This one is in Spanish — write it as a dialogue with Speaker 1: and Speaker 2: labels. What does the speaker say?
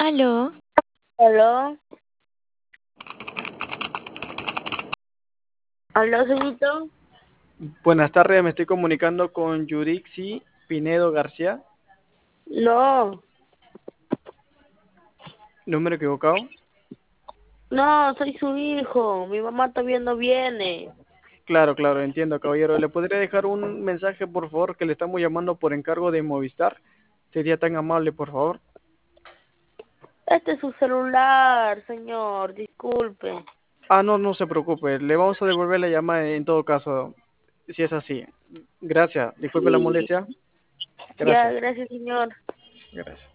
Speaker 1: Aló,
Speaker 2: ¿Aló? ¿Aló, señorito?
Speaker 3: Buenas tardes, me estoy comunicando con Yurixi Pinedo García.
Speaker 2: No,
Speaker 3: Número equivocado.
Speaker 2: no, soy su hijo. Mi mamá todavía no viene.
Speaker 3: Claro, claro, entiendo, caballero. ¿Le podría dejar un mensaje, por favor, que le estamos llamando por encargo de Movistar? Sería tan amable, por favor.
Speaker 2: Este es su celular, señor. Disculpe.
Speaker 3: Ah, no, no se preocupe. Le vamos a devolver la llamada en todo caso, si es así. Gracias. Disculpe la
Speaker 2: Sí.
Speaker 3: molestia.
Speaker 2: Ya,
Speaker 3: Gracias.
Speaker 2: gracias, señor.
Speaker 3: Gracias.